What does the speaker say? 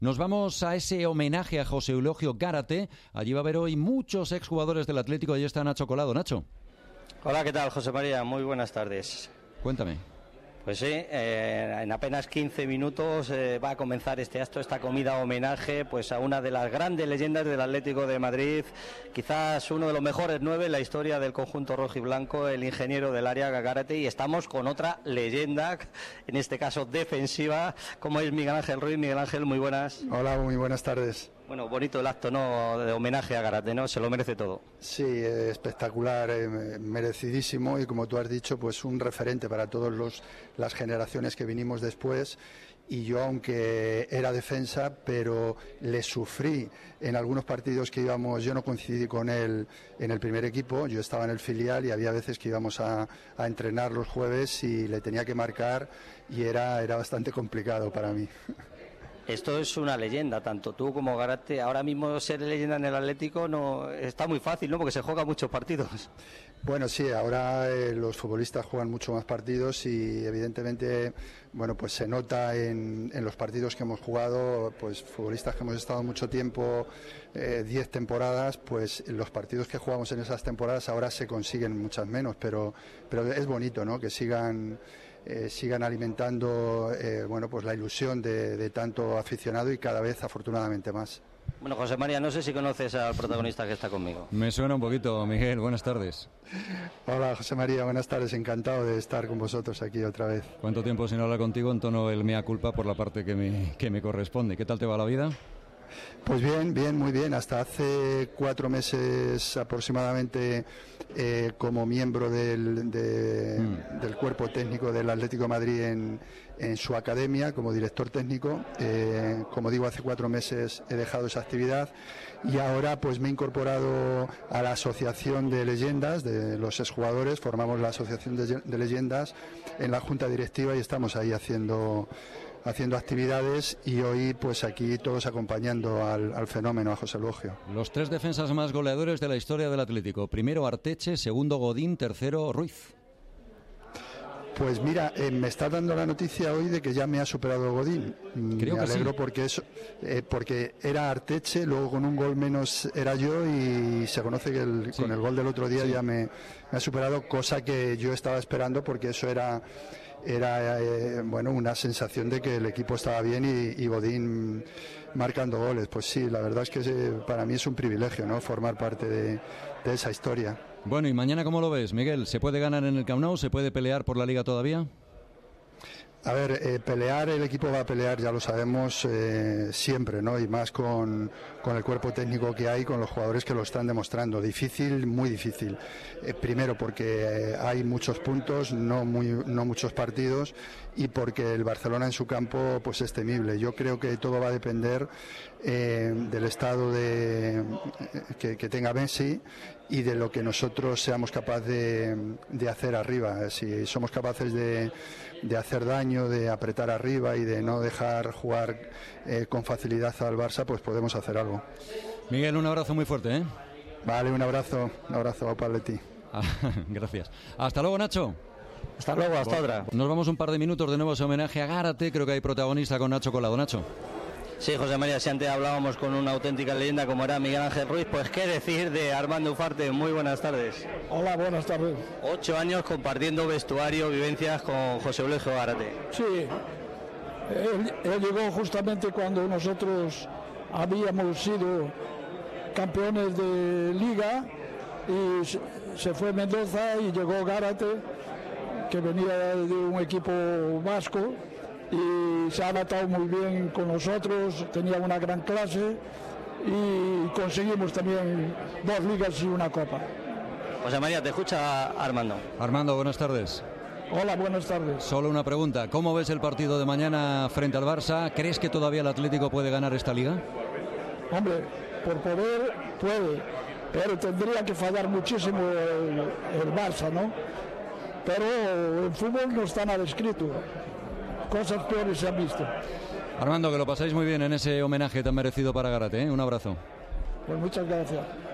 Nos vamos a ese homenaje a José Eulogio Gárate. Allí va a haber hoy muchos exjugadores del Atlético. Allí está Nacho Colado. Nacho. Hola, ¿qué tal, José María? Muy buenas tardes. Cuéntame. Pues sí, en apenas 15 minutos va a comenzar este acto, esta comida homenaje pues a una de las grandes leyendas del Atlético de Madrid, quizás uno de los mejores 9 en la historia del conjunto rojiblanco, el ingeniero del área Gárate, y estamos con otra leyenda, en este caso defensiva, como es Miguel Ángel Ruiz. Miguel Ángel, muy buenas. Hola, muy buenas tardes. Bueno, bonito el acto, ¿no?, de homenaje a Gárate, ¿no? Se lo merece todo. Sí, espectacular, merecidísimo, y como tú has dicho, pues un referente para todas las generaciones que vinimos después. Y yo, aunque era defensa, pero le sufrí en algunos partidos que íbamos. Yo no coincidí con él en el primer equipo, yo estaba en el filial y había veces que íbamos a entrenar los jueves y le tenía que marcar, y era bastante complicado para mí. Esto es una leyenda, tanto tú como Gárate. Ahora mismo ser leyenda en el Atlético no está muy fácil, ¿no?, porque se juegan muchos partidos. Bueno, sí, ahora los futbolistas juegan mucho más partidos y evidentemente, bueno, pues se nota en los partidos que hemos jugado, pues futbolistas que hemos estado mucho tiempo, 10 temporadas, pues los partidos que jugamos en esas temporadas ahora se consiguen muchas menos, pero es bonito, ¿no?, que sigan alimentando bueno, pues la ilusión de tanto aficionado, y cada vez afortunadamente más. Bueno, José María, no sé si conoces al protagonista que está conmigo. Me suena un poquito, Miguel. Buenas tardes. Hola, José María, buenas tardes. Encantado de estar con vosotros aquí otra vez. ¿Cuánto tiempo sin hablar contigo? En tono el mea culpa por la parte que me corresponde. ¿Qué tal te va la vida? Pues bien, muy bien. Hasta hace 4 meses aproximadamente como miembro del cuerpo técnico del Atlético de Madrid en su academia, como director técnico. Como digo, hace 4 meses he dejado esa actividad y ahora pues me he incorporado a la asociación de leyendas de los exjugadores. Formamos la asociación de leyendas en la junta directiva y estamos ahí haciendo actividades, y hoy pues aquí todos acompañando al fenómeno, a José Eulogio. Los 3 defensas más goleadores de la historia del Atlético. Primero Arteche, segundo Godín, tercero Ruiz. Pues mira, me está dando la noticia hoy de que ya me ha superado Godín. Creo me alegro sí. Porque era Arteche, luego con un gol menos era yo, y se conoce que con el gol del otro día ya me ha superado, cosa que yo estaba esperando, porque eso era bueno, una sensación de que el equipo estaba bien y Godín marcando goles. Pues sí, la verdad es que para mí es un privilegio, ¿no?, formar parte de esa historia. Bueno, ¿y mañana cómo lo ves, Miguel? ¿Se puede ganar en el Camp Nou? ¿Se puede pelear por la Liga todavía? A ver, pelear, el equipo va a pelear, ya lo sabemos, siempre, ¿no? Y más con el cuerpo técnico que hay, con los jugadores que lo están demostrando. Difícil, muy difícil. Primero porque hay muchos puntos, no muchos partidos, y porque el Barcelona en su campo pues es temible. Yo creo que todo va a depender del estado que tenga Messi y de lo que nosotros seamos capaces de hacer arriba. Si somos capaces de hacer daño, de apretar arriba y de no dejar jugar con facilidad al Barça, pues podemos hacer algo. Miguel, un abrazo muy fuerte, ¿eh? Vale, un abrazo Paletti. Gracias. Hasta luego, Nacho. Hasta luego, hasta otra. Nos vamos un par de minutos de nuevo a ese homenaje a Gárate. Creo que hay protagonista con Nacho Colado. Nacho. Sí, José María, si antes hablábamos con una auténtica leyenda como era Miguel Ángel Ruiz, pues qué decir de Armando Ufarte. Muy buenas tardes. Hola, buenas tardes. 8 años compartiendo vestuario, vivencias con José Eulogio Gárate. Sí, él llegó justamente cuando nosotros habíamos sido campeones de Liga, y se fue Mendoza y llegó Gárate, que venía de un equipo vasco, y se ha adaptado muy bien con nosotros, tenía una gran clase y conseguimos también 2 ligas y una copa. José María, te escucha Armando. Armando, buenas tardes. Hola, buenas tardes. Solo una pregunta, ¿cómo ves el partido de mañana frente al Barça? ¿Crees que todavía el Atlético puede ganar esta liga? Hombre, por poder puede, pero tendría que fallar muchísimo el Barça, ¿no? Pero el fútbol no está nada escrito. Cosas peores se han visto. Armando, que lo pasáis muy bien en ese homenaje tan merecido para Gárate, ¿eh? Un abrazo. Pues muchas gracias.